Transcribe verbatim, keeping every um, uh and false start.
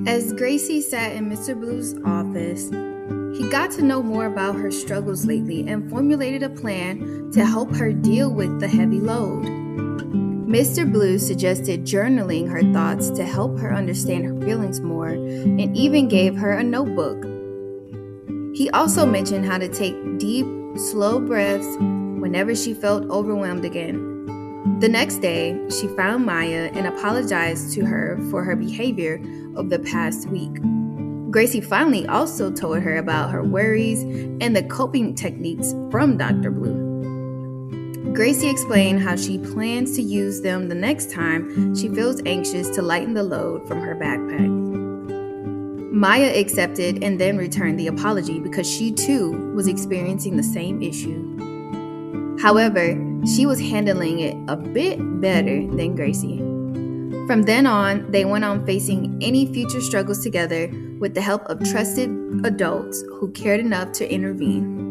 As Gracie sat in Mister Blue's office, he got to know more about her struggles lately and formulated a plan to help her deal with the heavy load. Mister Blue suggested journaling her thoughts to help her understand her feelings more and even gave her a notebook. He also mentioned how to take deep, slow breaths whenever she felt overwhelmed again. The next day, she found Maya and apologized to her for her behavior of the past week. Gracie finally also told her about her worries and the coping techniques from Doctor Blue. Gracie explained how she plans to use them the next time she feels anxious to lighten the load from her backpack. Maya accepted and then returned the apology because she too was experiencing the same issue. However, she was handling it a bit better than Gracie. From then on, they went on facing any future struggles together with the help of trusted adults who cared enough to intervene.